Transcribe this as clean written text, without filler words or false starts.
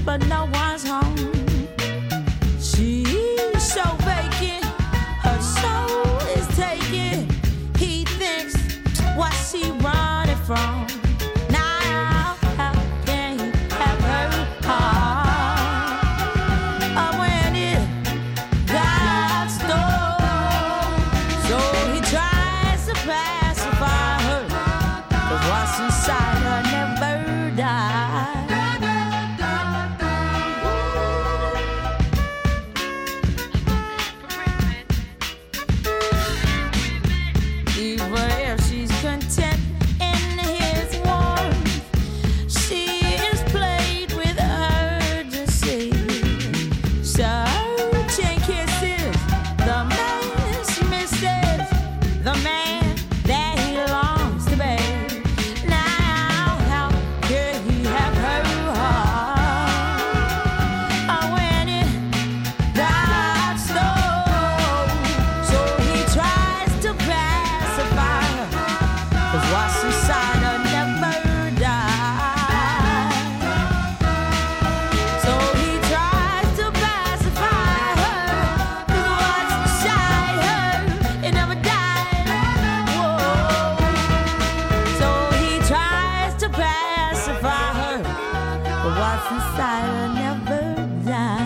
but no one's home. She's so vacant, her soul is taken. He thinks, what's she running from? Now, how can he have her heart? Oh, when it got stole, so he tries to pacify her, 'cause what's inside her never dies. Even if she's content in his warmth, she is played with urgency. Searching kisses, the man she misses, the man that he longs to be. Now, how could he have her heart? Oh, when it got stole, so he tries to pacify her, 'cause what's inside her never dies. So he tries to pacify her, 'cause what's inside her, it never died. Whoa. So he tries to pacify her, but what's inside her never dies.